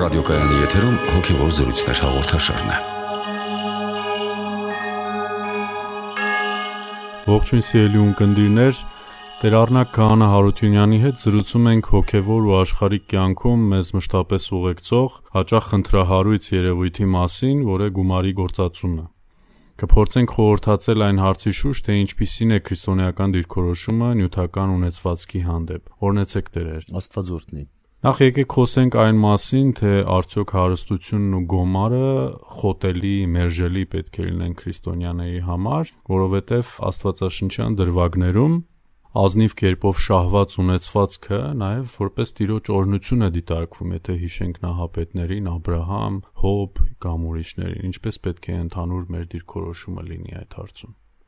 ռադիոկայանի եթերում հոգևոր զրույցներ հաղորդաշարն է։ Ողջույն սիրելի ունկնդիրներ, Տեր Առնակ Քահանա Հարությունյանի հետ զրուցում ենք հոգևոր ու աշխարհիկ կյանքում մեզ մշտապես ուղեկցող հաճախ խնդրահարույց երևույթի մասին, որ է գումարի գործածումը։ Կփորձենք խորհրդածել այն հարցի շուրջ, թե ինչպիսին է քրիստոնեական դիրքորոշումը նյութական ունեցվածքի հանդեպ։ Օրհնեցեք Տեր։ Աստված օրհնի։ Նախ եկեք խոսենք այն մասին, թե արդյոք հարստությունն ու գոմարը խոտելի, մերժելի պետք է լինեն քրիստոնյաների համար, որովհետև աստվածաշնչյան դրվագներում ազնիվ կերպով շահված ունեցվածքը նաև որպես Տիրոջ օրհնություն է դիտարկվում, եթե հիշենք նահապետներին, Աբրահամ, Հոբ կամ ուրիշներին, ինչպես պետք է ընդհանուր մեր դիրքորոշումը լինի այդ հարցում։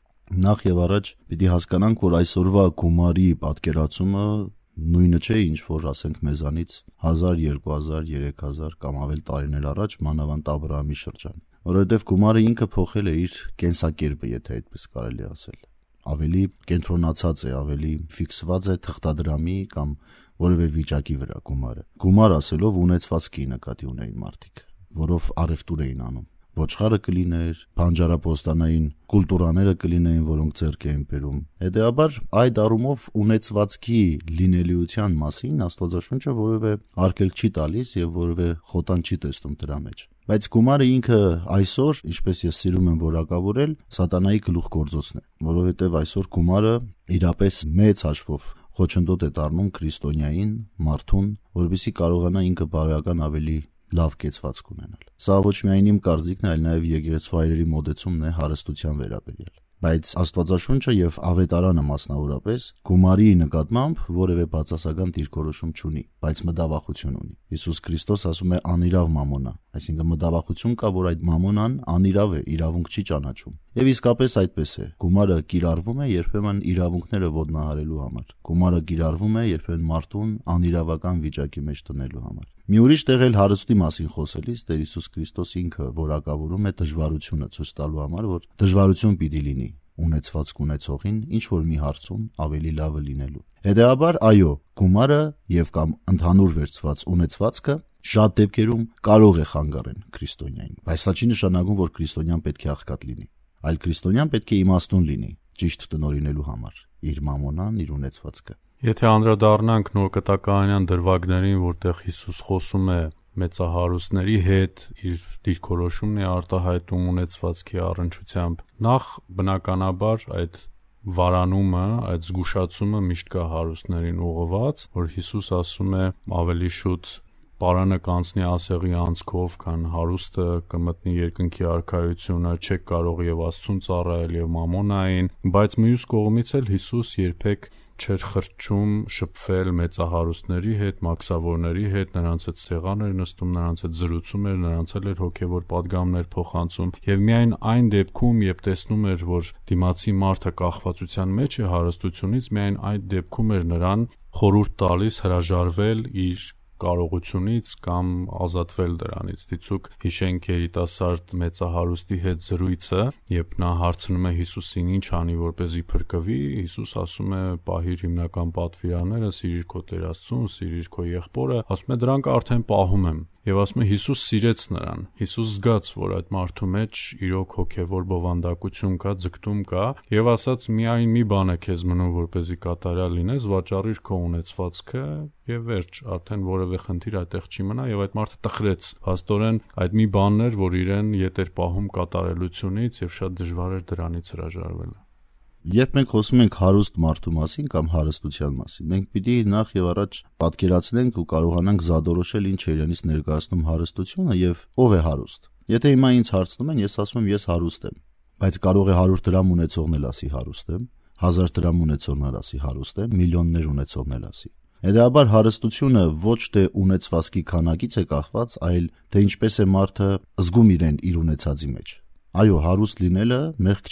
Նախ եւ առաջ պիտի հասկանանք, որ այսօրվա գումարի պատկերացումը նույնը չէ, ինչ որ ասենք մեզանից 1000, 2000, 3000 կամ ավել տարիներ առաջ մանավանդ Աբրահամի շրջան, որովհետև գումարը ինքը փոխել է իր կենսակերպը, եթե այդպես կարելի ասել։ Ավելի կենտրոնացած է, ավելի ֆիքսված է թղթադրամի կամ որևէ վիճակի վրա գումարը։ Գումար ասելով ունեցվածքի նկատի ունեին մարդիկ, որով առևտուր էին անում։ Ոչխարը կլիներ, բանջարապոստանային կուլտուրաները կլինեին, որոնք ձեռք էին բերում։ Հետեւաբար այդ առումով ունեցվածքի լինելիության մասին Աստվածաշունչը որևէ արգելք չի տալիս եւ որևէ խոտան չի տեսնում դրա մեջ։ Բայց գումարը ինքը այսօր, ինչպես ես սիրում եմ որակավորել, սատանայի գլուխգործոցն է, որովհետեւ այսօր գումարը իրապես մեծ հաշվով խոչընդոտ է դառնում քրիստոնյային, մարդուն, որովհետեւ կարողանա ինքը բարոյական ավելի լավ կեցվածք ունենալ։ Սա ոչ միայն իմ կարծիքն է, այլ նաև եկեղեցու հայրերի մոդեցումն է հարստության վերաբերյալ։ Բայց Աստվածաշունչը եւ Ավետարանը մասնավորապես գումարի նկատմամբ որևէ բացասական դիրքորոշում չունի, բայց մտավախություն ունի։ Հիսուս Քրիստոս ասում է անիրավ մամոնա, այսինքն մտավախություն կա, որ այդ մամոնան անիրավ է, իրավունք չի ճանաչում։ Եվ իսկապես այդպես է։ Գումարը կիրառվում է երբեմն իրավունքները ոտնահարելու համար։ Գումարը կիրառվում է երբեմն մարդուն անիրավական վիճակի մեջ տնելու համար։ Մի ուրիշ տեղ էլ հարստի մասին խոսելիս Տեր Հիսուս Քրիստոս ինքը որակավորում է դժվարությունը ցույց տալու համար, որ դժվարություն պիտի լինի ունեցվածք ունեցողին ինչ որ մի հարցում ավելի լավը լինելու։ Հետեւաբար, այո, գումարը եւ կամ ընդհանուր վերծված ունեցվածքը շատ դեպքերում կարող է խանգարեն քրիստոնյային, բայց սա չի նշանակում, որ քրիստոնյան պետք է աղքատ լինի, այլ քրիստոնյան պետք է իմաստուն լինի ճիշտ տնօրինելու համար իր մամոնան, իր ունեցվածքը։ Եթե անդրադառնանք նոր կտակարանյան դրվագներին, որտեղ Հիսուս խոսում է մեծահարուստների հետ, իր դիրքորոշումն է արտահայտում ունեցվածքի առնչությամբ, նախ բնականաբար այդ վարանումը, այդ զգուշացումը միշտ կա հարուստներին ուղղված, որ Հիսուս ասում է ավելի շուտ պարանը կանցնի ասեղի անցքով, քան հարուստը կմտնի երկնքի արքայությունը, չեք կարող եւ Աստծուն ծառայել եւ մամոնային, բայց մյուս կողմից էլ Հիսուս երբեք չէր խրճում շփվել մեծահարուստների հետ, մաքսավորների հետ, նրանց հետ սեղան էր նստում, նրանց հետ զրուցում էր, նրանց էր հոգևոր պատգամներ փոխանցում եւ միայն այն դեպքում, երբ տեսնում էր, որ դիմացի մարդը կախվածության մեջ է հարստությունից, միայն այդ դեպքում էր նրան խորհուրդ տալիս հրաժարվել իր կարողությունից կամ ազատվել դրանից։ Դիցուք հիշենք երիտասարդ մեծահարուստի հետ զրույցը, երբ նա հարցնում է Հիսուսին ինչ անի, որպեսզի փրկվի, Հիսուս ասում է պահիր հիմնական պատվիրանները, սիրիր քո Տեր Աստծուն, սիրիր քո եղբորը, ասում է դրանք արդեն պահում եմ։ Եվ ասում է Հիսուս սիրեց նրան։ Հիսուս զգաց, որ այդ մարդու մեջ իրոք հոգևոր բովանդակություն կա, ձգտում կա, եւ ասաց միայն մի բան է քեզ մնում, որպեսզի կատարյալ լինես, վաճառիր քո ունեցվածքը եւ վերջ, արդեն որևէ խնդիր այդտեղ չի մնա եւ այդ մարդը տխրեց։ Փաստորեն այդ մի բանն էր, որ իրեն ետ էր պահում կատարելությունից եւ շատ դժվար էր դրանից հրաժարվելը։ Երբ մենք խոսում ենք հարուստ մարդու մասին կամ հարստության մասին, մենք պիտի նախ եւ առաջ պատկերացնենք ու կարողանանք զադորոշել ինչ է իրենից ներկայացնում հարստությունը եւ ով է հարուստ։ Եթե հիմա ինձ հարցնում են, ես ասում եմ ես հարուստ եմ, բայց կարող է 100 դրամ ունեցողն էլ ասի հարուստ եմ, 1000 դրամ ունեցողն էլ ասի հարուստ եմ, միլիոններ ունեցողն էլ ասի։ Հետեւաբար հարստությունը ոչ թե ունեցվածքի քանակից է կախված, այլ թե ինչպես է մարդը զգում իրեն իր ունեցածի մեջ։ Այո, հարուստ լինելը մեղք չէ։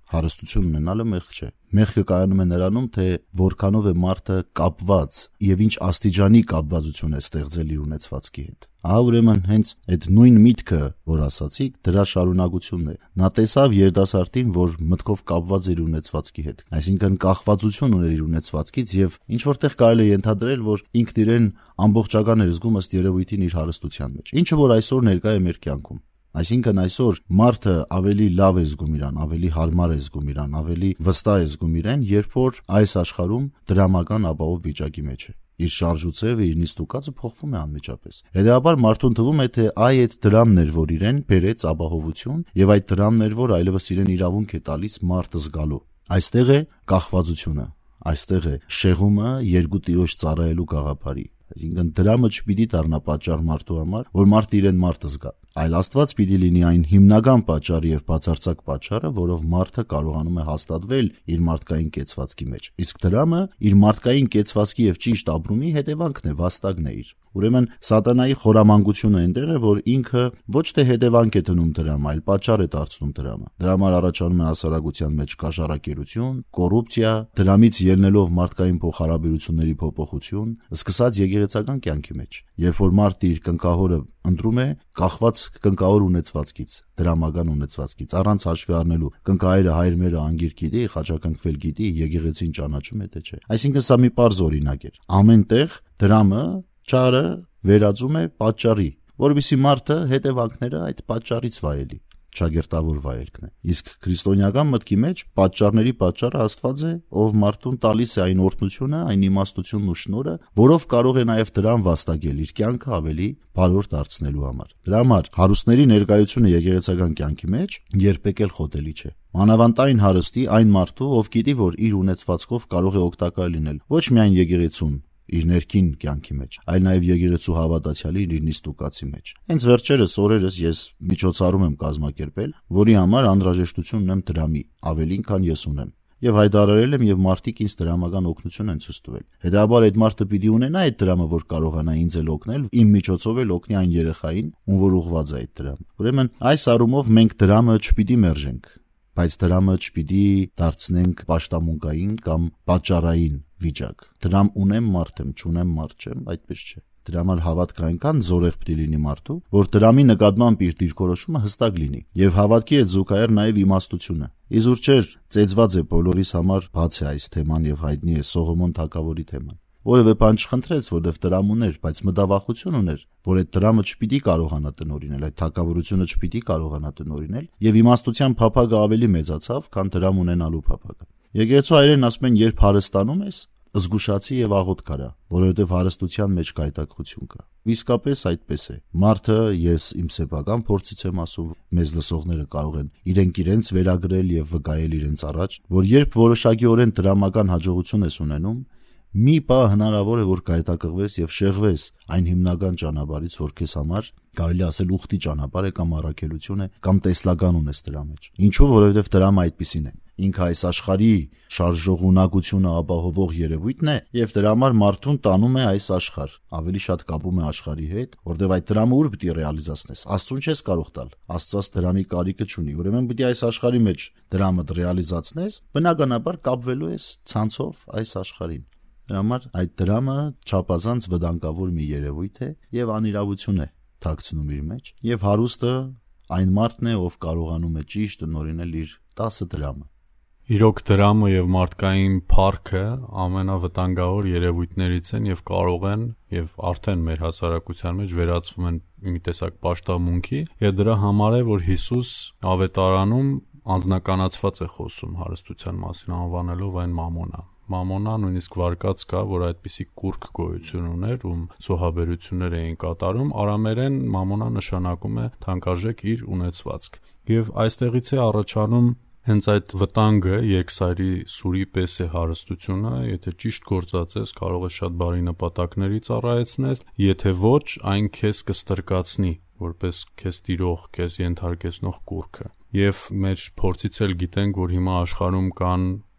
Հարստություն ունենալը մեղք չէ։ Մեղքը կայանում է նրանում, թե որքանով է մարդը կապված եւ ինչ աստիճանի կապվածություն է ստեղծել իր ունեցվածքի հետ։ Ահա ուրեմն հենց այդ նույն միտքը, որ ասացիք, դրա շարունակությունն է։ Նա տեսավ երիտասարդին, որ մտքով կապված էր ունեցվածքի հետ, այսինքն կախվածություն ուներ իր ունեցվածքից եւ ինչ որտեղ կարելի է ենթադրել, որ ինքն իրեն ամբողջական էր զգում ըստ երևույթին իր հարստության մեջ, ինչը որ այսօր ներկա է մեր կյանքում։ Այսինքն այսօր մարդը ավելի լավ է զգում իրան, ավելի հարմար է զգում իրան, ավելի վստահ է զգում իրեն, երբ որ այս աշխարհում դրամական ապահով վիճակի մեջ է։ Իր շարժուձևը, իր նիստուկածը փոխվում է անմիջապես։ Հետևաբար մարդուն թվում է, թե այդ դրամն էր, որ իրեն բերեց ապահովություն, եւ այդ դրամն էր, որ այլևս իրեն իրավունք է տալիս մարդ զգալու։ Այստեղ է կախվածությունը, այստեղ է շեղումը երկու տիրոջ ծառայելու գաղափարի։ Այսինքն դրամը չպիտի դառնա պատճառ մարդու համար, որ մարդը իրեն մարդ զգա, այլ Աստված պիտի լինի այն հիմնական պատճառը եւ բացարձակ պատճառը, որով մարդը կարողանում է հաստատվել իր մարդկային կեցվածքի մեջ։ Իսկ դրամը իր մարդկային կեցվածքի եւ ճիշտ ապրումի հետևանքն է, վաստակն է իր։ Ուրեմն սատանայի խորամանկությունը այնտեղ է, որ ինքը ոչ թե հետևանք է դնում դրամը, այլ պատճառ է դարձնում դրամը։ Դրամը առաջանում է հասարակության մեջ կաշառակերություն, կոռուպցիա, դրամից ելնելով մարդկային փոխհարաբերությունների փոփոխություն, սկսած եկեղեցական կյանքի մեջ։ Երբ որ մարդը իր կնքահորը ընտրում է կախված կնքահոր ունեցվածքից, դրամական ունեցվածքից, առանց հաշվի առնելու կնքահայրը հայր մերը անգիր գիտի, խաչակնքվել գիտի, եկեղեցին ճանաչում է թե չէ։ Այսինքն սա մի պարզ օրինակ է։ Ամենտեղ դրամը ճարը վերածում է պատճառի, որովհետեւ մարդը հետևանքները այդ պատճառից վայելի, ճագերտավոր վայելքն է։ Իսկ քրիստոնեական մտքի մեջ պատճառների պատճառը Աստված է, ով մարդուն տալիս է այն օրհնությունը, այն իմաստությունն ու շնորհը, որով կարող է նաև դրան վաստակել իր կյանքը ավելի բարոր դարձնելու համար։ Դրա համար հարուստների ներկայությունը եկեղեցական կյանքի մեջ երբեք էլ խոտելի չէ։ Մանավանդ այն հարստի, այն մարդու, ով գիտի, որ իր ունեցվածքով կարող է օգտակար լինել ոչ միայն եկեղեցուն իր ներքին կյանքի մեջ, այլ նաև եկեղեցու հավատացյալի իր նիստուկացի մեջ։ Հենց վերջերս օրերս ես միջոցառում եմ կազմակերպել, որի համար անհրաժեշտություն ունեմ դրամի, ավելին քան ես ունեմ։ Եվ հայտարարել եմ եւ մարդիկ ինձ դրամական օգնություն են ցույց տվել։ Հետաբար այդ մարդը պիտի ունենա այդ դրամը, որ կարողանա ինձ էլ օգնել, իմ միջոցով էլ օգնի այն երեխային, ում որ ուղղված է այդ դրամը։ Ուրեմն այս առումով մենք դրամը չպիտի մերժենք, բայց դրամը չպիտի դարձնենք պաշտամունքային կամ պատճառային վիճակ։ Դրամ ունեմ մարդ եմ, չունեմ մարդ չեմ, այդպես չէ։ Դրամալ հավատք այնքան զորեղ պիտի լինի մարդու, որ դրամի նկատմամբ իր դիրքորոշումը հստակ լինի, եւ հավատքի հետ զուգահեռ նաեւ իմաստությունը։ Իզուր չէր, ծեծված է բոլորիս համար բաց է այս թեման եւ հայտնի է Սողոմոն թագավորի թեման։ Որևէ բան չխնդրեց, որովհետև դրամ ուներ, բայց մտավախություն ուներ, որ այդ դրամը չպիտի կարողանա տնօրինել, այդ թագավորությունը չպիտի կարողանա տնօրինել, եւ իմաստության փափագը ավելի մեծացավ, քան դրամ ունենալու փափագը։ Եկեղեցու հայրերն ասում են, երբ հարստանում ես, զգուշացի եւ աղոտ կարա, որովհետեւ հարստության մեջ կայտակղություն կա։ Իսկապես այդպես է։ Մարդը, ես իմ սեփական փորձից եմ ասում, մեզ լսողները կարող են իրենք վերագրել եւ վկայել իրենց առաջ, որ երբ որոշակիորեն դրամական հաջողություն ես ունենում, մի պահ հնարավոր է, որ կայտակղվես եւ շեղվես այն հիմնական ճանապարհից, որ քեզ համար կարելի ասել ուխտի ճանապարհ է կամ առաքելություն է կամ տեսլական ունես դրա մեջ։ Ինչու՞, որովհետեւ դրամը այդպիսին է։ Ինքը այս աշխարհի շարժողունակությունը ապահովող երևույթն է եւ դրա համար մարդուն տանում է այս աշխարհ, ավելի շատ կապում է աշխարհի հետ, որտեղ այդ դրամը ուր պիտի ռեալիզացնես։ Աստծուն չես կարող տալ։ Աստված դրամի կարիքը չունի։ Ուրեմն պիտի այս աշխարհի մեջ դրամը ռեալիզացնես, բնականաբար կապվելու ես ցանցով այս աշխարհին։ Դրա համար այդ դրամը չափազանց վտանգավոր մի երևույթ է եւ անիրավություն է թաքցնում իր մեջ եւ հարուստը այն մարդն է, ով կարողանում է ճիշտ տնօրինել իր 10 դրամը։ Իրոք դրամը եւ մարդկային փառքը ամենավտանգավոր երևույթներից են եւ կարող են եւ արդեն մեր հասարակության մեջ վերածվում են մի տեսակ պաշտամունքի եւ դրա համար է որ Հիսուս ավետարանում անձնականացված է խոսում հարստության մասին անվանելով այն մամոնա։ Մամոնա նույնիսկ վարկած կա, որ այդպիսի կուրք գոյություն ուներ, ում զոհաբերություններ էին կատարում, արամերեն մամոնա նշանակում է թանկարժեք իր ունեցվածք։ Եվ այստեղից է առաջանում հենց այդ վտանգը, երկսայրի սուրի պես է հարստությունը, եթե ճիշտ գործածես, կարող է շատ բարի նպատակների ծառայեցնել, եթե ոչ, այն քեզ կստրկացնի, որպես քեզ տիրող, քեզ ենթարկեցնող կուրքը։ Եվ մեր փորձից էլ գիտենք, որ հիմա աշխարհում կան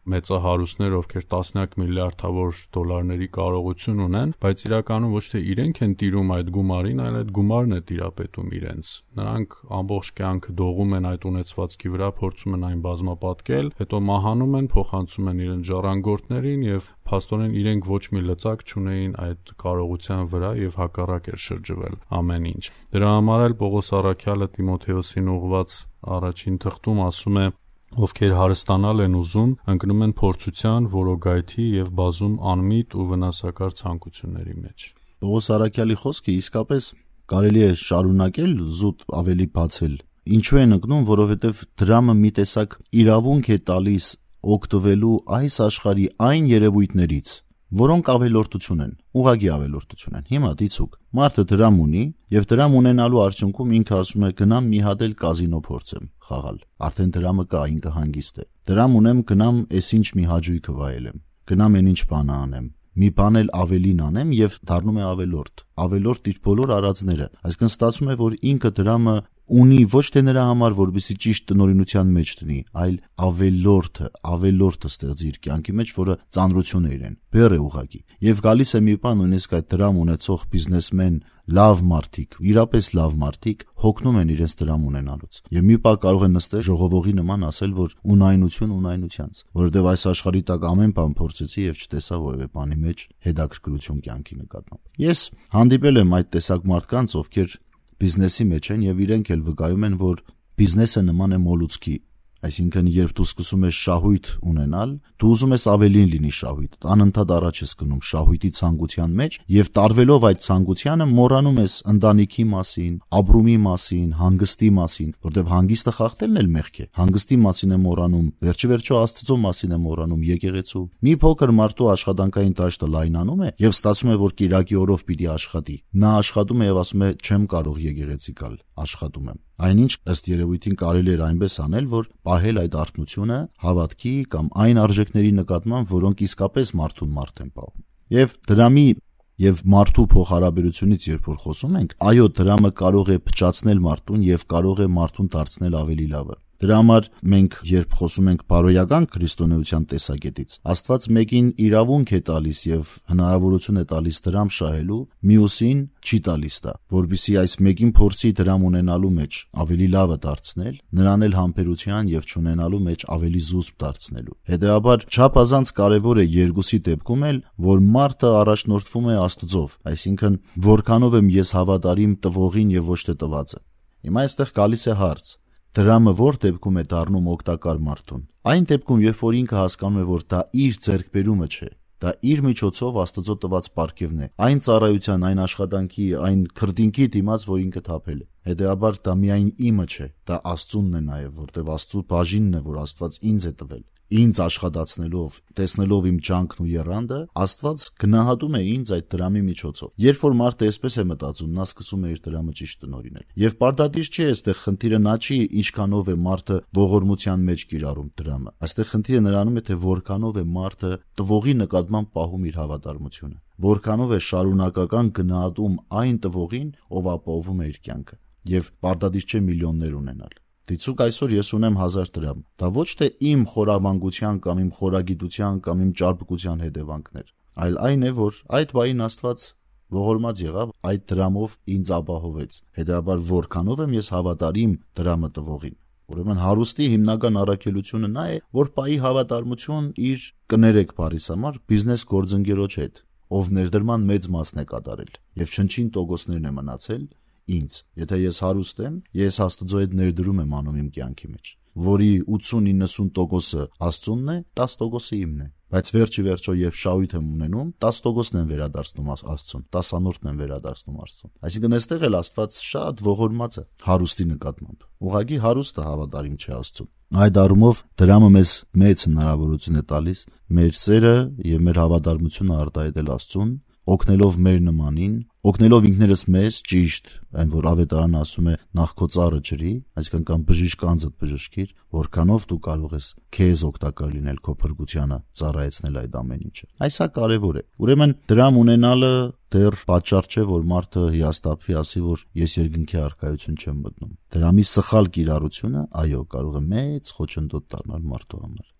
մեծահարուստներ, ովքեր տասնյակ միլիարդավոր դոլարների կարողություն ունեն, բայց իրականում ոչ թե իրենք են տիրում այդ գումարին, այլ այդ գումարն է տիրապետում իրենց։ Նրանք ամբողջ կյանքը դողում են այդ ունեցվածքի վրա, փորձում են այն բազմապատկել, հետո մահանում են, փոխանցում են իրենց ժառանգորդներին եւ փաստորեն իրենք ոչ մի լծակ չունեին այդ կարողության վրա եւ հակառակ էր շրջվել ամեն ինչ։ Դրա համար էլ Պողոս առաքյալը Տիմոթեոսին ուղված առաջին թղթում ասում է. ովքեր հարստանալ են ուզում, ընկնում են փորձության, որոգայթի եւ բազում անմիտ ու վնասակար ցանկությունների մեջ։ Պողոս առաքյալի խոսքը իսկապես կարելի է շարունակել զուտ ավելի բացել։ Ինչու են ընկնում, որովհետեւ դրամը մի տեսակ իրավունք է տալիս օգտվելու այս աշխարհի այն երևույթներից, որոնք ավելորդություն են, ուղղակի ավելորդություն են։ Հիմա դիցուկ մարդը դրամ ունի եւ դրամ ունենալու արդյունքում ինքը ասում է գնամ մի հատ էլ կազինո փորձեմ խաղալ։ Արդեն դրամը կա, ինքը հանգիստ է։ Դրամ ունեմ, գնամ այսինչ մի հաճույքը վայելեմ։ Գնամ այնինչ բանը անեմ։ Մի բան էլ ավելին անեմ եւ դառնում է ավելորդ իր բոլոր արածները։ Այսինքն ստացվում է, որ ինքը դրամը ունի ոչ թե նրա համար, որպեսզի ճիշտ տնօրինության մեջ դնի, այլ ավելորդը ստեղծի իր կյանքի մեջ, որը ծանրություն է իրեն, բեռ է ուղղակի։ Եվ գալիս է մի բան, նույնիսկ այդ դրամ ունեցող բիզնեսմեն, լավ մարդիկ, իրապես լավ մարդիկ հոգնում են իրենց դրամ ունենալուց։ Եվ մի բան կարող են նստել ժողովողի նման ասել, որ ունայնություն ունայնությանց, որովհետև այս աշխարհի տակ ամեն բան փորձեցի եւ չտեսա որևէ բանի մեջ հետաքրքրություն կյանքի նկատմամբ։ Ես հանդիպել եմ այդ տեսակ մարդկանց, ովքեր բիզնեսի մեջ են եւ իրենք էլ վկայում են, որ բիզնեսը նման է մոլուցքի, այսինքն երբ դու սկսում ես շահույթ ունենալ, դու ուզում ես ավելին լինի շահույթ, անընդհատ առաջ ես գնում շահույթի ցանկության մեջ եւ տարվելով այդ ցանկությանը մոռանում ես ընտանիքի մասին, ապրումի մասին, հանգստի մասին, որտեղ հանգիստը խախտելն էլ մեղք է։ Հանգստի մասին է մոռանում, վերջիվերջո Աստծո մասին է մոռանում, եկեղեցու։ Մի փոքր մարդու աշխատանքային դաշտը լայնանում է եւ ստացվում է, որ կիրակի օրով պիտի աշխատի։ Նա աշխատում է եւ ասում է չեմ կարող եկեղեցի գալ, աշխատում եմ։ Այնինչ ըստ երևույթին կարելի էր այնպես անել, որ պահել այդ արթնությունը հավատքի կամ այն արժեքների նկատմամբ, որոնք իսկապես մարդուն մարդ են պահում։ Եվ դրամի եւ մարդու փոխհարաբերությունից երբ որ խոսում ենք, այո, դրամը կարող է փչացնել մարդուն եւ կարող է մարդուն դարձնել ավելի լավը։ Դրա համար մենք երբ խոսում ենք բարոյական քրիստոնեության տեսակետից, Աստված մեկին իրավունք է տալիս եւ հնարավորություն է տալիս դրամ շահելու, մյուսին չի տալիս դա, որբիսի այս մեկին փորձի դրամ ունենալու մեջ ավելի լավը դարձնել, նրան էլ համբերության եւ չունենալու մեջ ավելի զուսպ դարձնելու։ Հետեւաբար չափազանց կարեւոր է երկուսի դեպքում էլ, որ մարդը առաջնորդվում է Աստծով, այսինքն որքանով եմ ես հավատարիմ տվողին եւ ոչ թե տվածը։ Հիմա այստեղ գալիս է հարց. դրամը որ դեպքում է դառնում օգտակար մարդուն։ Այն դեպքում, երբ որ ինքը հասկանում է, որ դա իր ձեռքբերումը չէ, դա իր միջոցով Աստծո տված պարգևն է, այն ծառայության, այն աշխատանքի, այն քրտինքի դիմաց, որ ինքը թափել է։ Հետեւաբար դա միայն իմը չէ, դա Աստծունն է նաեւ, որտեղ Աստծո բաժինն է, որ Աստված ինձ է տվել։ Ինձ աշխատացնելով, տեսնելով իմ ջանքն ու եռանդը, Աստված գնահատում է ինձ այդ դրամի միջոցով։ Երբ որ մարդը այսպես է մտածում, նա սկսում է իր դրամը ճիշտ տնօրինել։ Եվ պարտադիր չի այստեղ խնդիրը նա չի ինչքանով է մարդը ողորմության մեջ կիրառում դրամը։ Այստեղ խնդիրը նրանում է, թե որքանով է մարդը տվողի նկատմամբ պահում իր հավատարմությունը, որքանով է շարունակական գնահատում այն տվողին, ով ապահովում է իր կյանքը։ Եվ պարտադիր չէ միլիոններ ունենալ։ Դիցուկ այսօր ես ունեմ 1000 դրամ։ Դա ոչ թե իմ խորամանկության կամ իմ խորագիտության կամ իմ ճարպկության հետևանքներ, այլ այն է, որ այդ բային Աստված ողորմած եղավ, այդ դրամով ինձ ապահովեց։ Հետեւաբար որքանով եմ ես հավատարիմ դրամը տվողին։ Ուրեմն հարուստի հիմնական առաքելությունը նա է, որ պահի հավատարմություն իր կներեք բարիս համար բիզնես գործընկերոջ հետ, ով ներդրման մեծ մասն է կատարել եւ չնչին տոկոսներն է մնացել ինձ։ Եթե ես հարուստ եմ, ես Աստծո հետ ներդրում եմ անում իմ կյանքի մեջ, որի 80-90% Աստծունն է, 10% իմն է։ Բայց վերջիվերջո երբ շահույթ եմ ունենում, 10%-ն եմ վերադարձնում Աստծուն, 10%-ն եմ վերադարձնում Աստծուն։ Այսինքն այստեղ էլ Աստված շատ ողորմած է հարուստի նկատմամբ։ Ուղղակի հարուստը հավատարիմ չէ Աստծուն։ Այդ առումով դրամը մեզ մեծ հնարավորություն է տալիս մեր սերը եւ մեր հավատարմությունը արտահայտել Աստծուն, օգնելով մեր նմանին, օգնելով ինքներս մեզ ճիշտ, այն որ ավետարանը ասում է նախ քո ծառը ջրի, այսինքն կամ բժիշկ անձդ բժշկիր, որքանով դու կարող ես քեզ օգտակար լինել քո փրկությանը, ծառայեցնել այդ ամեն ինչը։ Այս է կարևոր է։ Ուրեմն դրամ ունենալը դեռ պատճառ չէ, որ մարդը հիասթափի, ասի, որ ես երկնքի առկայություն չեմ մտնում։ Դրամի սխալ կիրառությունը, այո, կարող է մեծ խոչընդոտ դառնալ մարդու համար։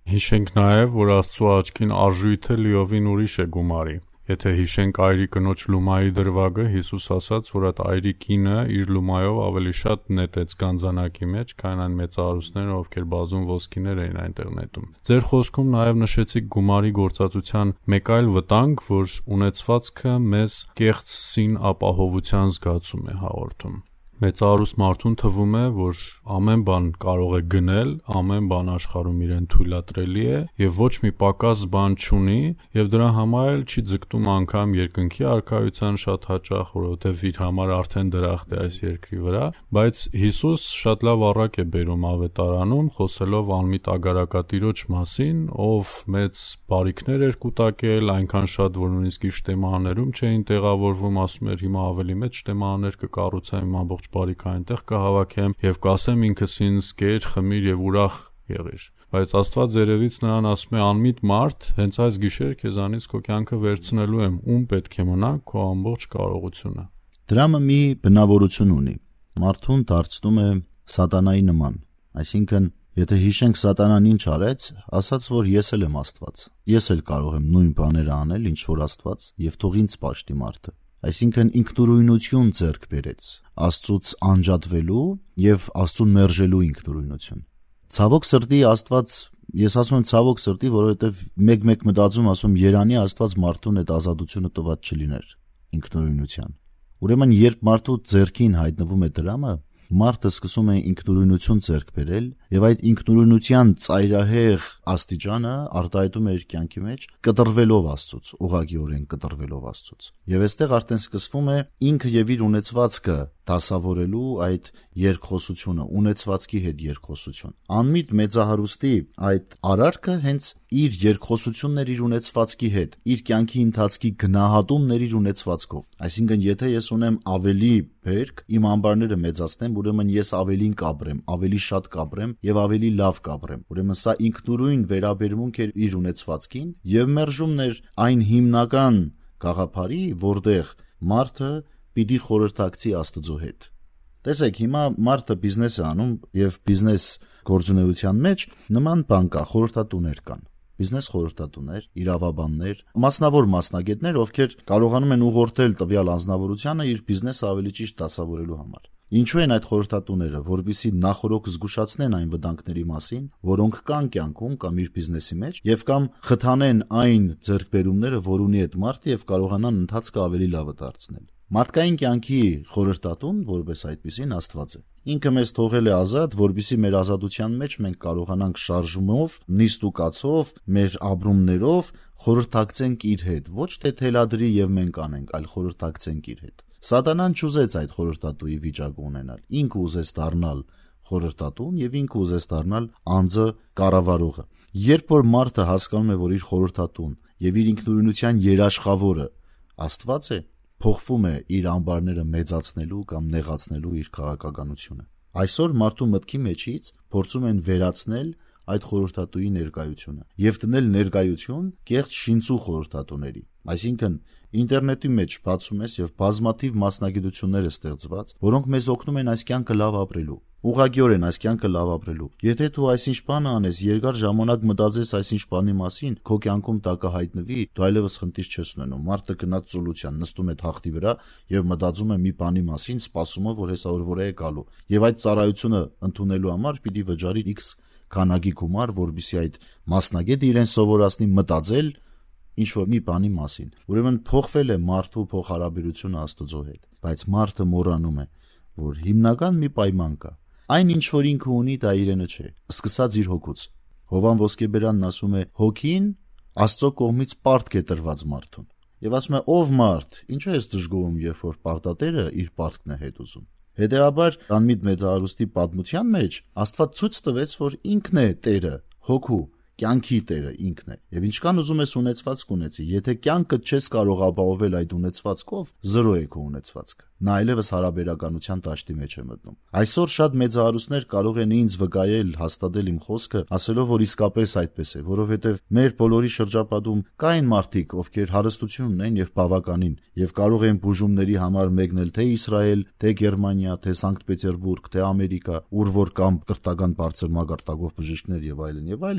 Հիշենք նաև, որ Աստծո աչքին արժույթը լիովին ուրիշ է գումարի։ Եթե հիշենք այրի կնոջ լումայի դրվագը, Հիսուս ասաց, որ այդ այրի կինը իր լումայով ավելի շատ նետեց գանձանակի մեջ, քան այն մեծահարուստները, ովքեր բազում ոսկիներ էին այնտեղ նետում։ Ձեր խոսքում նաև նշեցիք գումարի գործածության մեկ այլ վտանգ, որ ունեցվածքը մեզ կեղծ սին ապահովության զգացում է հաղորդում։ Մեծահարուստ մարդուն թվում է, որ ամեն բան կարող է գնել, ամեն բան աշխարհում իրեն թույլատրելի է եւ ոչ մի պակաս բան չունի եւ դրա համար էլ չի ձգտում անգամ երկնքի արքայության շատ հաճախ, որովհետեւ իր համար արդեն դրախտ է այս երկրի վրա, բայց Հիսուս շատ լավ առակ է բերում ավետարանում, խոսելով անմիտ ագարակատիրոջ մասին, ով մեծ բարիքներ էր կուտակել, այնքան շատ, որ նույնիսկ իր շտեմաներում չէին տեղավորվում, ասում էր հիմա ավելի մեծ շտեմաներ կկառուցեմ, ամբողջ բարիք այնտեղ կհավաքեմ եւ կասեմ ինքս ինձ կեր, խմիր եւ ուրախ եղիր։ Բայց Աստված երևից նրան ասում է անմիտ մարդ, հենց այս գիշեր քեզանից քո կյանքը վերցնելու եմ, ում պետք է մնա քո ամբողջ կարողությունը։ Դրամը մի բնավորություն ունի։ Մարդուն դարձնում է սատանայի նման, այսինքն եթե հիշենք սատանան ինչ արեց, ասաց որ ես էլ եմ Աստված։ Ես էլ կարող եմ նույն բաները անել, ինչ որ Աստված, եւ թող ինձ պաշտի մարդը։ Այսինքն ինքնուրույնություն ձեռք բերեց, Աստծուց անջատվելու եւ Աստծուն մերժելու ինքնուրույնություն։ Ցավոք սրտի Աստված, ես ասում եմ ցավոք սրտի, որովհետեւ մեկ մտածում ասում Երանի Աստված մարդուն այդ ազատությունը տված չլիներ ինքնուրույնության։ Ուրեմն երբ մարդու ձեռքին հայտնվում է դրամը, մարդը սկսում է ինքնուրույնություն ձեռք բերել եւ այդ ինքնուրույնության ծայրահեղ աստիճանը արտահայտում է իր կյանքի մեջ կտրվելով Աստծուց, ուղղակիորեն կտրվելով Աստծուց։ Եվ այստեղ արդեն սկսվում է ինքը եւ իր ունեցվածքը դասավորելու այդ երկխոսությունը, ունեցվածքի հետ երկխոսություն։ Անմիտ մեծահարուստի այդ արարքը հենց իր երկխոսությունն էր իր ունեցվածքի հետ, իր կյանքի ընթացքի գնահատումն էր իր ունեցվածքով։ Այսինքն եթե ես ունեմ ավելի բերք, իմ ամբարները մեծացնեմ, ուրեմն ես ավելին կապրեմ, ավելի շատ կապրեմ եւ ավելի լավ կապրեմ։ Ուրեմն սա ինքնուրույն վերաբերմունք էր իր ունեցվածքին եւ մերժումն էր այն հիմնական գաղափարի, որտեղ մարդը պիտի խորհրդակցի Աստծո հետ։ Տեսեք, հիմա մարդը բիզնես է անում եւ բիզնես գործունեության մեջ նման բան կա, խորհրդատուներ կան։ Բիզնես խորհրդատուներ, իրավաբաններ, մասնավոր մասնագետներ, ովքեր կարողանում են ուղղորդել տվյալ անձնավորությանը իր բիզնեսը ավելի ճիշտ դասավորելու համար։ Ինչու են այդ խորհրդատուները, որպեսզի նախորոք զգուշացնեն այն վտանգների մասին, որոնք կան կյանքում կամ իր բիզնեսի մեջ, եւ կամ խթանեն այն ձեռքբերումները, որ ունի այդ մարդը եւ կարողանան ընթացքը ավելի լավը դարձնել։ Մարդկային կյանքի խորհրդատուն, որպես այդպիսին, Աստված է։ Ինքը մեզ թողել է ազատ, որպեսզի մեր ազատության մեջ մենք կարողանանք շարժումով, նիստուկացով, մեր ապրումներով խորհրդակցենք իր հետ, ոչ թե թելադրի եւ մենք անենք, այլ խորհրդակցենք իր հետ։ Սատանան չուզեց այդ խորհրդատուի վիճակը ունենալ։ Ինքը ուզեց դառնալ խորհրդատուն եւ ինքը ուզեց դառնալ անձը կառավարողը։ Երբ որ մարդը հասկանում է, որ իր խորհրդատուն եւ իր ինքնուրույնության երաշխավորը Աստված է, փոխվում է իր ամբարները մեծացնելու կամ նեղացնելու իր քաղաքականությունը։ Այսօր մարդու մտքի մեջից փորձում են վերացնել այդ խորհրդատուի ներկայությունը եւ դնել ներկայություն կեղծ շինծու խորհրդատուների։ Այսինքն ինտերնետի մեջ բացում ես եւ բազմաթիվ մասնագիտություններ է ստեղծված, որոնք մեզ օգնում են այս կյանքը լավ ապրելու։ Ուղղակիորեն այս կյանքը լավ ապրելու։ Եթե դու այսինչ բանը անես, երկար ժամանակ մտածես այսինչ բանի մասին, քո կյանքում դա կհայտնվի, դու այլևս խնդիր չես ունենում։ Մարդը գնաց ծուլության, նստում է թախտի վրա եւ մտածում է մի բանի մասին, սպասում է, որ հեսա որ է գալու։ Եվ այդ ծառայությունը ընդունելու համար պիտի վճարի X քանակի գումար, որովհետեւ այդ մասնագետը իրեն սովորացնի մտածել ինչ որ մի բանի մասին։ Ուրեմն փոխվել է մարդու փոխհարաբերությունը Աստծո հետ, բայց մարդը մոռանում է, որ հիմնական մի պայման կա։ Այն ինչ որ ինքը ունի, դա իրենը չէ, սկսած իր հոգուց։ Հովան Ոսկեբերանն ասում է. հոգին Աստծո կողմից պարտք է տրված մարդուն։ Եվ ասում է. ով մարդ, ինչու ես դժգոհում, երբ որ պարտատերը իր պարտքն է հետ ուզում։ Հետևաբար անմիտ մեծահարուստի պատմության մեջ Աստված ցույց տվեց, որ ինքն է Տերը, հոգու կյանքի Տերը ինքն է։ Եվ ինչքան ուզում ես ունեցվածք ունեցի, եթե կյանքը չես կարող ապահովել այդ ունեցվածքով, զրո է քո ունեցվածքը։ Նա այլևս հարաբերականության դաշտի մեջ է մտնում։ Այսօր շատ մեծահարուստներ կարող են ինձ վկայել, հաստատել իմ խոսքը, ասելով, որ իսկապես այդպես է, որովհետև մեր բոլորի շրջապատում կային մարդիկ, ովքեր հարստություն ունեն եւ բավականին, եւ կարող են բուժումների համար մեկնել թե Իսրայել, թե Գերմանիա, թե Սանկտ Պետերբուրգ, թե Ամերիկա, ուր որ կամ կրթական բարձր մակարդակով բժիշկներ եւ այլն,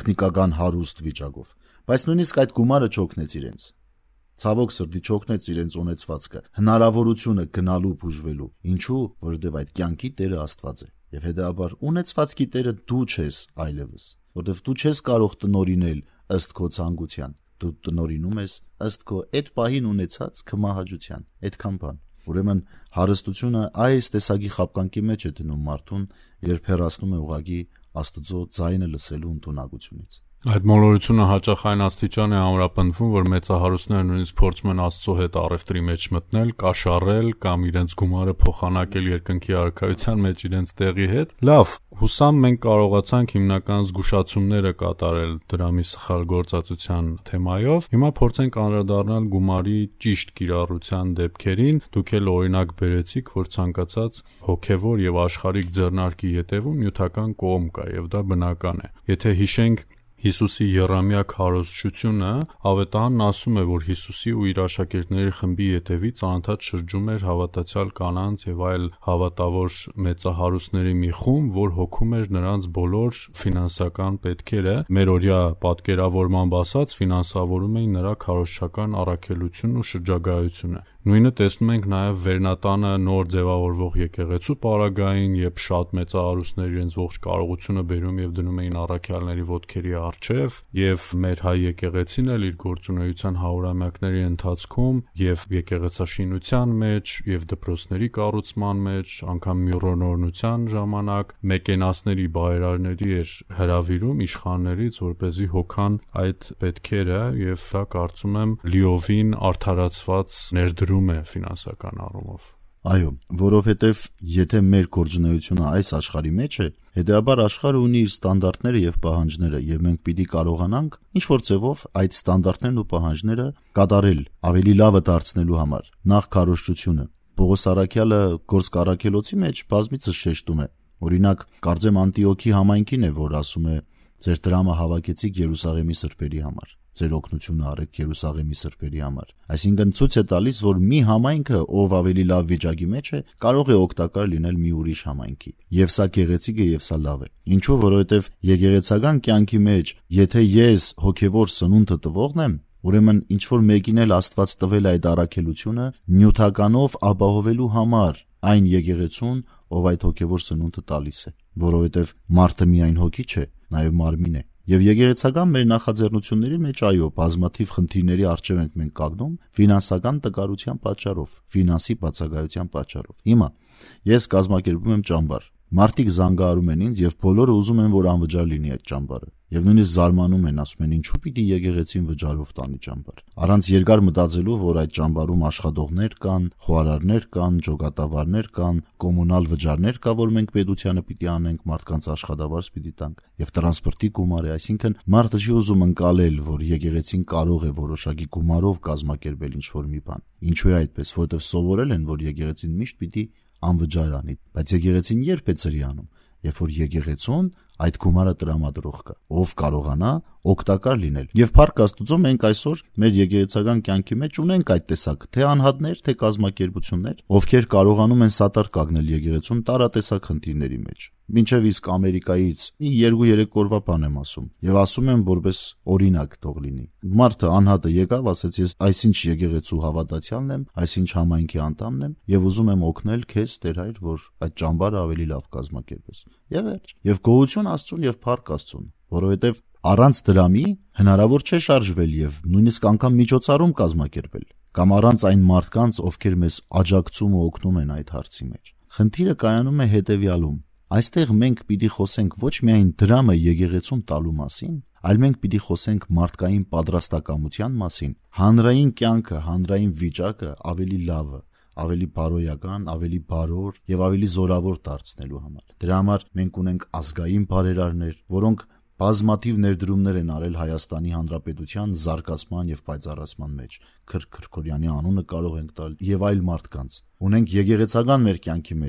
տեխնիկական հարուստ վիճակով, բայց նույնիսկ այդ գումարը չօգնեց իրենց։ Ցավոք սրտի չօգնեց իրենց ունեցվածքը, հնարավորությունը գնալու բուժվելու։ Ինչու՞, որովհետև այդ կյանքի Տերը Աստված է, եւ հետեւաբար ունեցվածքի Տերը դու չես այլևս, որովհետև դու չես կարող տնորինել ըստ քո ցանկության, դու տնորինում ես ըստ քո այդ պահին ունեցած քմահաճության, այդքան բան։ Ուրեմն հարստությունը այս տեսակի խապկանքի մեջ է դնում մարդուն, երբ հեռացնում է ուղղակի Աստծո ձայնը լսելու ընդունակությունից։ Այդ մոլորությունը հաճախ այն աստիճան է ամրապնդվում, որ մեծահարուստները նույնիսկ փորձում են Աստծո հետ առևտրի մեջ մտնել, կաշառել կամ իրենց գումարը փոխանակել երկնքի արքայության մեջ իրենց տեղի հետ։ Լավ, հուսամ մենք կարողացանք հիմնական զգուշացումները կատարել դրամի սխալ գործածության թեմայով։ Հիմա փորձենք անդրադառնալ գումարի ճիշտ կիրառության դեպքերին։ Դուք էլ օրինակ բերեցիք, որ ցանկացած հոգևոր եւ աշխարհիկ ձեռնարկի ետևում նյութական կողմ կա եւ դա բնական է։ Եթե հիշենք Հիսուսի եռամյա քարոզչությունը, ավետարանն ասում է, որ Հիսուսի ու իր աշակերտների խմբի ետևից անընդհատ շրջում էր հավատացյալ կանանց եւ այլ հավատավոր մեծահարուստների մի խումբ, որ հոգում էր նրանց բոլոր ֆինանսական պետքերը, մերօրյա պատկերավորմամբ ասած, ֆինանսավորում էին նրա քարոզչական առաքելությունն ու շրջագայությունը։ Նույնը տեսնում ենք նաև Վերնատանը նոր ձևավորվող եկեղեցու պարագային, երբ շատ մեծահարուստներ իրենց ողջ կարողությունը բերում եւ դնում էին առաքյալների ոտքերի առջև, եւ մեր հայ եկեղեցին էլ իր գործունեության հարյուրամյակների ընթացքում եւ եկեղեցաշինության մեջ եւ դպրոցների կառուցման մեջ, անգամ մյուրոնորնության ժամանակ մեկենասների բայրարների էր հրավիրում իշխաններից, որպեսզի հոգան այդ պետքերը եւ դա կարծում եմ լիովին արդարացված ներդրում է ֆինանսական առումով։ Այո, որովհետև եթե մեր գործունեությունը այս աշխարհի մեջ է, հետեւաբար աշխարհը ունի իր ստանդարտները եւ պահանջները, եւ մենք պիտի կարողանանք ինչ-որ ձևով այդ ստանդարտներն ու պահանջները կատարել, ավելի լավը դարձնելու համար։ Նախ քարոզչությունը։ Պողոս առաքյալը Գործք առաքելոցի մեջ բազմիցս շեշտում է։ Օրինակ, կարծեմ Անտիոքի համայնքին է, որ ասում է. «Ձեր դրամը հավաքեցիք Երուսաղեմի սրբերի համար, ձեր օգնությունը արեք Երուսաղեմի սրբերի համար»։ Այսինքն ցույց է տալիս, որ մի համայնքը, ով ավելի լավ վիճակի մեջ է, կարող է օգտակար լինել մի ուրիշ համայնքի։ Եվ սա գեղեցիկ է եւ սա լավ է։ Ինչու՞, որովհետեւ եկեղեցական կյանքի մեջ, եթե ես հոգեվոր սնունդը տվողն եմ, ուրեմն ինչ որ մեկին էլ Աստված տվել այդ առաքելությունը նյութականով ապահովելու համար այն եկեղեցուն, ով այդ հոգևոր սնունդը տալիս է, որովհետև մարդը միայն հոգի չէ, նաև մարմին է։ Եվ եկեղեցական մեր նախաձեռնությունների մեջ այո, բազմաթիվ խնդիրների առջև ենք մենք կանգնում ֆինանսական տկարության պատճառով, ֆինանսի բացակայության պատճառով։ Հիմա ես կազմակերպում եմ ճամբար։ Մարդիկ զանգահարում են ինձ եւ բոլորը ուզում են, որ անվճար լինի այդ ճամբարը։ Եվ նույնիսկ զարմանում են, ասում են, ինչու պիտի եկեղեցին վճարով տանի ճամբար։ Առանց երկար մտածելու, որ այդ ճամբարում աշխատողներ կան, խոհարարներ կան, ջոկատավարներ կան, կոմունալ վճարներ կա, որ մենք պետությանը պիտի անենք, մարդկանց աշխատավարձ պիտի տանք, եւ տրանսպորտի գումար է, այսինքն մարդը չի ուզում ընկալել, որ եկեղեցին կարող է որոշակի գումարով կազմակերպել ինչ-որ մի բան։ Ինչու է այդպես, որովհետեւ սովորել են, որ եկեղեցին միշտ պիտի անվճար անի, բայց եկեղեցին երբ է ծրի անում, երբ որ եկեղեցուն այդ գումարը տրամադրող կա, ով կարողանա օգտակար լինել։ Եվ փառք Աստծո, մենք այսօր մեր եկեղեցական կյանքի մեջ ունենք այդ տեսակ թե անհատներ, թե կազմակերպություններ, ովքեր կարողանում են սատար կանգնել եկեղեցուն տարատեսակ խնդիրների մեջ։ Մինչև իսկ Ամերիկայից մի 2-3 օրվա բան եմ ասում, եւ ասում եմ որպես օրինակ թող լինի։ Մարդը անհատը եկավ, ասեց ես այսինչ եկեղեցու հավատացյալն եմ, այսինչ համայնքի անդամն եմ եւ ուզում եմ օգնել քեզ Տեր Հայր, որ այդ ճամբարը ավելի լավ կազմակերպես։ Եվ վերջ։ Եվ գոհություն Աստծուն եւ փառք Աստծուն, որովհետեւ առանց դրամի հնարավոր չէ շարժվել եւ նույնիսկ անգամ միջոցառում կազմակերպել, կամ առանց այն մարդկանց, ովքեր մեզ աջակցում ու օգնում են այդ հարցի մեջ։ Խնդիրը կայանում է հետեւյալում. այստեղ մենք պիտի խոսենք ոչ միայն դրամը եկեղեցուն տալու մասին, այլ մենք պիտի խոսենք մարդկային պատրաստակամության մասին, հանրային կյանքը, հանրային վիճակը ավելի լավը, ավելի բարոյական, ավելի բարոր եւ ավելի զորավոր դարձնելու համար։ Դրա համար մենք ունենք ազգային բարերարներ, որոնք բազմաթիվ ներդրումներ են արել Հայաստանի Հանրապետության զարգացման եւ պայծառացման մեջ։ Քրքորյանի անունը կարող ենք տալ եւ այլ մարդկանց։ Ունենք եկեղեցական մեր կյանքի մեջ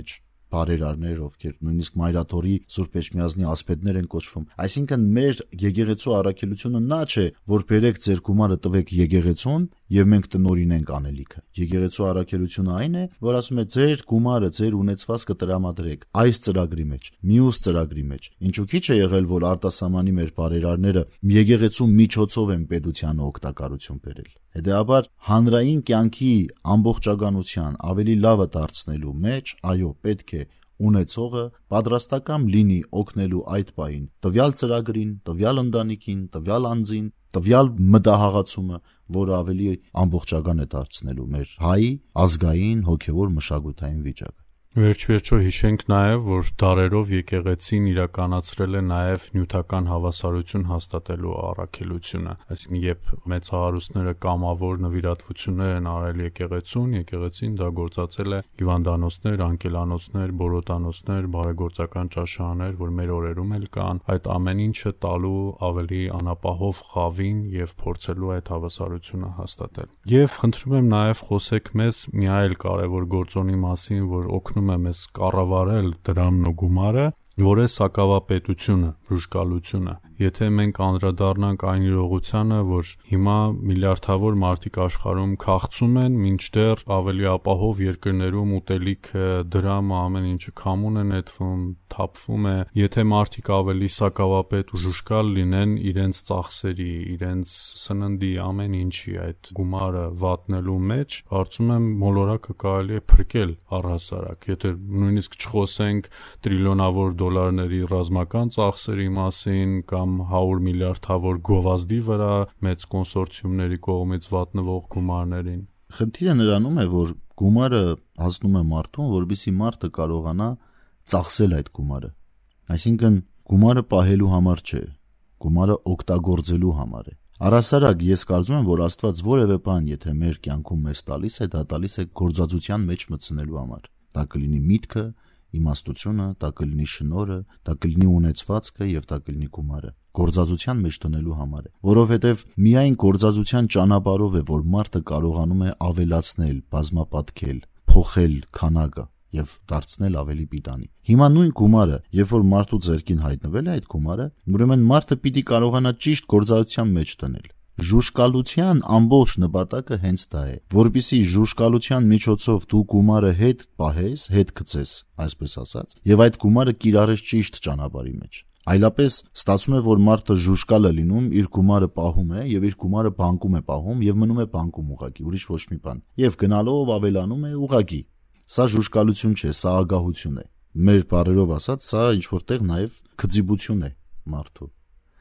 բարերարներ, ովքեր նույնիսկ Մայրաթորի Սուրբ Էջմիածնի ասպետներ են կոչվում։ Այսինքն մեր եկեղեցու առաքելությունը նա չէ, որ բերեք ձեր գումարը տվեք եկեղեցուն եւ մենք տնօրինենք անելիքը։ Եկեղեցու առաքելությունը այն է, որ ասում է ձեր գումարը, ձեր ունեցվածքը տրամադրեք այս ծրագրի մեջ, մյուս ծրագրի մեջ։ Ինչու քիչ է եղել, որ արտասահմանի մեր բարերարները եկեղեցու միջոցով են պետությանը օգտակարություն բերել։ Հետեւաբար հանրային կյանքի ամբողջականության ավելի լավը դարձնելու մեջ, այո, պետք է ունեցողը պատրաստական լինի օգնելու այդ պահին տվյալ ծրագրին, տվյալ ընտանիքին, տվյալ անձին, տվյալ մտահղացումը, որը ավելի ամբողջական է դարձնելու մեր հայ ազգային հոգևոր մշակութային վիճակը։ Վերջ-վերջո հիշենք նաև, որ դարերով եկեղեցին իրականացրել է նաև նյութական հավասարություն հաստատելու առաքելությունը, այսինքն երբ մեծահարուստները կամավոր նվիրատվություններ են արել եկեղեցուն, եկեղեցին դա գործածել է հիվանդանոցներ, անկելանոցներ, բորոտանոցներ, բարեգործական ճաշարաններ, որ մեր օրերում էլ կան, այդ ամեն ինչը տալու ավելի անապահով խավին եւ փորձելու այդ հավասարությունը հաստատել։ Եվ խնդրում եմ նաև խոսեք մեզ մի այլ կարևոր գործոնի մասին, որ օգնում է մեզ կառավարել դրամն ու գումարը, որ է սակավապետությունը, ժուժկալությունը։ Եթե մենք անդրադառնանք այն իրողությանը, որ հիմա միլիարդավոր մարդիկ աշխարհում քաղցում են, մինչդեռ ավելի ապահով երկրներում ուտելիքը, դրամը, ամեն ինչը քամուն է նետվում, թափվում է, եթե մարդիկ ավելի սակավապետ ու ժուժկալ լինեն իրենց ծախսերի, իրենց սննդի, ամեն ինչի այդ գումարը վատնելու մեջ, կարծում եմ մոլորակը կարելի է փրկել առհասարակ։ Եթե նույնիսկ չխոսենք տրիլիոնավոր դոլարների ռազմական ծախսերի մասին կամ 100 միլիարդավոր գովազդի վրա մեծ կոնսորցիումների կողմից վատնվող գումարներին։ Խնդիրը նրանում է, որ գումարը հասնում է մարդուն, որպեսզի մարդը կարողանա ծախսել այդ գումարը։ Այսինքն գումարը պահելու համար չէ, գումարը օգտագործելու համար է։ Առհասարակ ես կարծում եմ, որ Աստված որևէ բան, եթե մեր կյանքում մեզ տալիս է, դա տալիս է գործածության մեջ մտցնելու համար։ Դա կլինի միտքը, իմաստությունը, դա կլինի շնորհը, դա կլինի ունեցվածքը եւ դա կլինի գումարը գործածության մեջ տնելու համար է, որովհետեւ միայն գործածության ճանապարհով է, որ մարդը կարողանում է ավելացնել, բազմապատկել, փոխել քանակը եւ դարձնել ավելի պիտանի։ Հիմա նույն գումարը, երբ որ մարդու ձեռքին հայտնվել է այդ գումարը, ուրեմն մարդը պիտի կարողանա ճիշտ գործածության մեջ տնել։ Ժուժկալության ամբողջ նպատակը հենց դա է, որպեսզի ժուժկալության միջոցով դու գումարը հետ պահես, հետ գցես, այսպես ասած, եւ այդ գումարը կիրառես ճիշտ ճանապարհի մեջ։ Այլապես ստացվում է, որ մարդը ժուժկալ է լինում, իր գումարը պահում է եւ իր գումարը բանկում է պահում եւ մնում է բանկում ուղակի, ուրիշ ոչ մի բան։ Եվ գնալով ավելանում է ուղակի։ Սա ժուժկալություն չէ, սա ագահություն է։ Մեր բառերով ասած, սա ինչ որտեղ նաեւ քծիբություն է մարդու,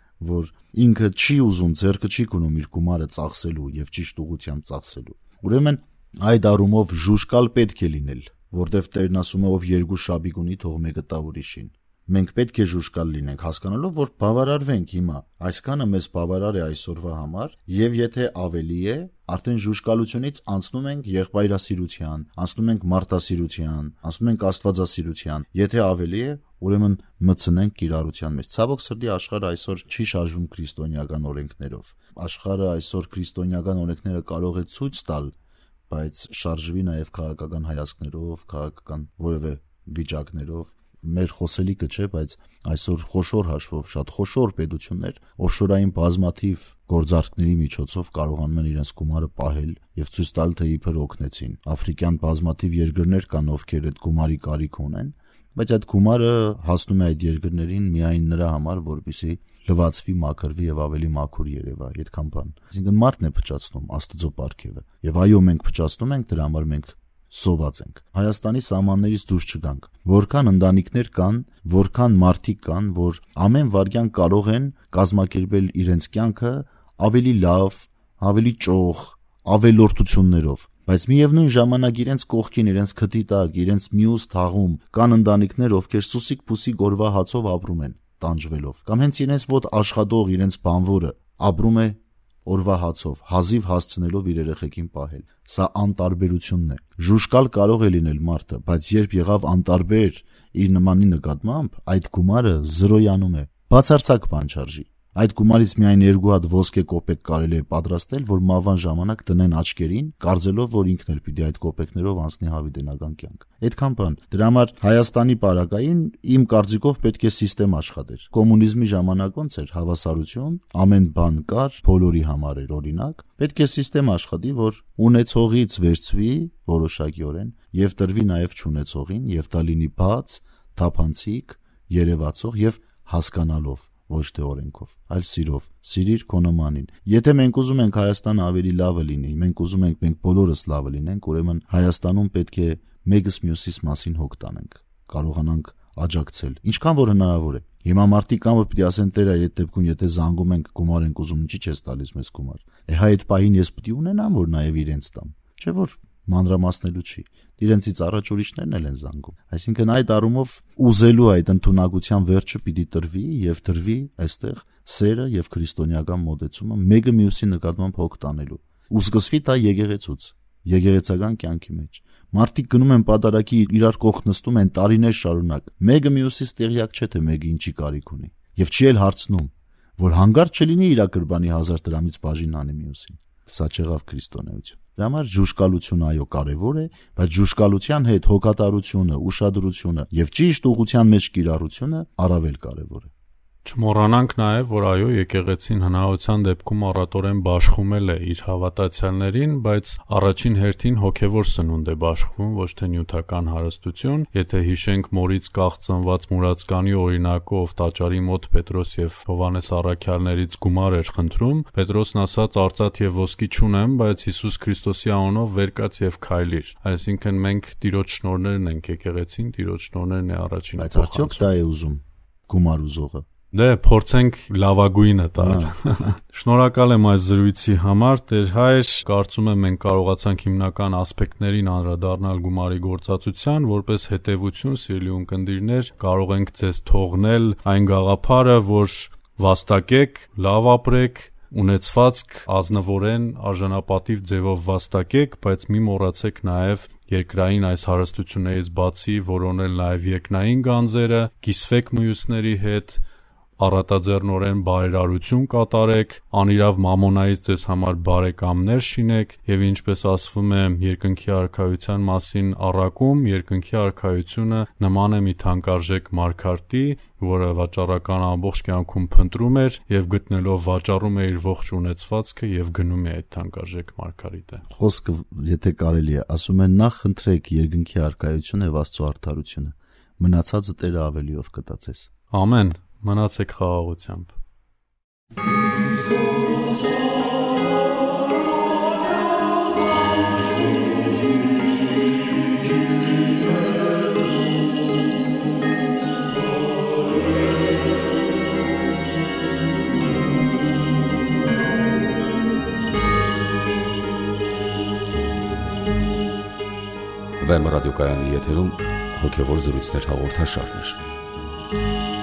որ ինքը չի ուզում, ձեռքը չի գնում իր գումարը ծախսելու եւ ճիշտ ուղղությամբ ծախսելու։ Ուրեմն այդ առումով ժուժկալ պետք է լինել, որտեվ Տերն ասում է, ով երկու շաբիկ ունի, թող մեկը տա ուրիշին։ Մենք պետք է ժուժկալ լինենք, հասկանալով, որ բավարարվենք հիմա, այսքանը մեզ բավարար է այսօրվա համար, եւ եթե ավելի է, արդեն ժուժկալությունից անցնում ենք եղբայրասիրության, անցնում ենք մարդասիրության, անցնում ենք աստվածասիրության, եթե ավելի է, ուրեմն մտցնենք կիրառության մեջ։ Ցավոք սրտի աշխարհը այսօր չի շարժվում քրիստոնեական օրենքներով։ Աշխարհը այսօր քրիստոնեական օրենքները կարող է ցույց տալ, բայց շարժվի նաեւ քաղաքական հայացքներով, քաղաքական որևէ վիճակներով։ Մեր խոսելիքը չէ, բայց այսօր խոշոր հաշվով շատ խոշոր պետություններ օֆշորային բազմաթիվ գործարքների միջոցով կարողանում են իրենց գումարը պահել եւ ցույց տալ, թե իբր օգնեցին։ Աֆրիկյան բազմաթիվ երկրներ կան, ովքեր այդ գումարի կարիք ունեն, բայց այդ գումարը հասնում է այդ երկրներին միայն նրա համար, որպեսզի լվացվի, մաքրվի եւ ավելի մաքուր երևա, այդքան բան։ Այսինքն մարդն է փճացնում Աստծո պարգևը։ Եվ այո, մենք փճացնում ենք, դրա համար մենք սոված ենք։ Հայաստանի սահմաններից դուրս չգանք։ Որքան ընտանիքներ կան, որքան մարդիկ կան, որ ամեն վարքյան կարող են կազմակերպել իրենց կյանքը ավելի լավ, ավելի ճոխ, ավելորդություններով, բայց միևնույն ժամանակ իրենց կողքին, իրենց քթի տակ, իրենց մյուս թաղում կան ընտանիքներ, ովքեր սուսիկ-պուսիկ օրվա հացով ապրում են, տանջվելով, կամ հենց իրենց մոտ աշխատող իրենց բանվորը ապրում է օրվա հացով, հազիվ հասցնելով իր երեխեքին պահել։ Սա անտարբերությունն է։ Ժուժկալ կարող է լինել մարդը, բայց երբ եղավ անտարբեր իր նմանի նկատմամբ, այդ գումարը զրոյանում է։ Բացարձակ բանչարժի։ Այդ գումարից միայն 2 հատ ոսկե կոպեկ կարելի է պատրաստել, որ մահվան ժամանակ դնեն աչքերին, կարծելով, որ ինքն էլ պիտի այդ կոպեկներով անցնի հավիտենական կյանք։ Այդքան բան։ Դրա համար Հայաստանի պարագային իմ կարծիքով պետք է սիստեմ աշխատեր։ Կոմունիզմի ժամանակ ոնց էր հավասարություն, ամեն բան կար, բոլորի համար էր օրինակ։ Պետք է սիստեմ աշխատի, որ ունեցողից վերցվի որոշակիորեն եւ տրվի նաեւ չունեցողին, եւ դա լինի բաց, թափանցիկ, երևացող եւ հասկանալով, ոչ թե օրենքով, այլ սիրով։ Սիրիր քո նմանին։ Եթե մենք ուզում ենք Հայաստանը ավելի լավը լինի, մենք ուզում ենք մենք բոլորս լավը լինենք, ուրեմն Հայաստանում պետք է մեկս մյուսից մասին հոգ տանենք, կարողանանք աջակցել, ինչքան որ հնարավոր է։ Հիմա մարդիկ կան, որ պիտի ասեն տեր այդ դեպքում, եթե զանգում ենք գումար ենք ուզում, ինչի՞ չես տալիս մեզ գումար։ Հայ այդ պահին ես պիտի ունենամ, որ նաև իրենց տամ։ Չէ՞ որ մանրամասնելու չի։ Իրենցից առաջ ուրիշներն էլ են զանգում։ Այսինքն այդ առումով ուզելու այդ ընդունակության վերջը պիտի տրվի եւ տրվի այստեղ սերը եւ քրիստոնեական մոդեցումը մեկը մյուսի նկատմամբ հոգ տանելու։ Ու սկսվի դա եկեղեցուց, եկեղեցական կյանքի մեջ։ Մարդիկ գնում են պատարակի իրար կողք նստում են տարիներ շարունակ։ Մեկը մյուսից տեղյակ չէ թե մեկը ինչի կարիք ունի եւ չի էլ հարցնում, որ հանգարտ չլինի իր կրբանի 1000 դրամից բաժին անի մյուսին։ Սա չեղավ քրիստոնեություն։ Դրա համար ժուժկալությունը այո կարևոր է, բայց ժուժկալության հետ հոգատարությունը, ուշադրությունը եւ ճիշտ ուղղության մեջ կիրառությունը առավել կարևոր է։ Չմոռանանք նաև, որ այո, եկեղեցին հնարավորության դեպքում առատորեն բաշխումել է իր հավատացյալներին, բայց առաջին հերթին հոգևոր սնունդ է բաշխվում, ոչ թե նյութական հարստություն։ Եթե հիշենք Մորից կաղծնված մուրացկանի օրինակով տաճարի մոտ Պետրոս եւ Հովհաննես առաքյալներից գումար էր խնդրում, Պետրոսն ասաց արծաթ եւ ոսկի չունեմ, բայց Հիսուս Քրիստոսի անունով վեր կաց եւ քայլիր։ Այսինքն մենք Տիրոջ շնորհներն ենք եկեղեցին, Տիրոջ շնորհներն է առաջին։ Բայց արդյոք դա է ուզում գումար ուզողը։ Դե փորձենք լավագույնը տալ։ Շնորհակալ եմ այս զրույցի համար, Տեր Հայր, կարծում եմ մենք կարողացանք հիմնական ասպեկտներին անդրադառնալ գումարի գործածության, որպես հետևություն, սիրելի ունկնդիրներ, կարող ենք ձեզ թողնել այն գաղափարը, որ վաստակեք, լավ ապրեք, ունեցվածք ազնվորեն արժանապատիվ ձևով վաստակեք, բայց մի մոռացեք նաև երկրային այս հարստություններից բացի որոնել նաև երկնային գանձերը, կիսվեք մյուսների հետ, առատաձեռնորեն բարերարություն կատարեք, անիրավ մամոնայից ձեզ համար բարեկամներ շինեք եւ ինչպես ասվում է երկնքի արքայության մասին առակում, երկնքի արքայությունը նման է մի թանկարժեք մարգարտի, որը վաճառական ամբողջ կյանքում փնտրում էր եւ գտնելով վաճառում է իր ողջ ունեցվածքը եւ գնում է այդ թանկարժեք մարգարիտը։ Խոսքը, եթե կարելի է, ասում են նախ խնդրեք երկնքի արքայությունը եւ Աստծո արդարությունը, մնացածը Տերը ավելիով կտա ձեզ։ Ամեն։ Մնացեք խաղաղությամբ։ Վեմ ռադիոկայանի եթերում հոգևոր զրույցներ հաղորդաշարներ։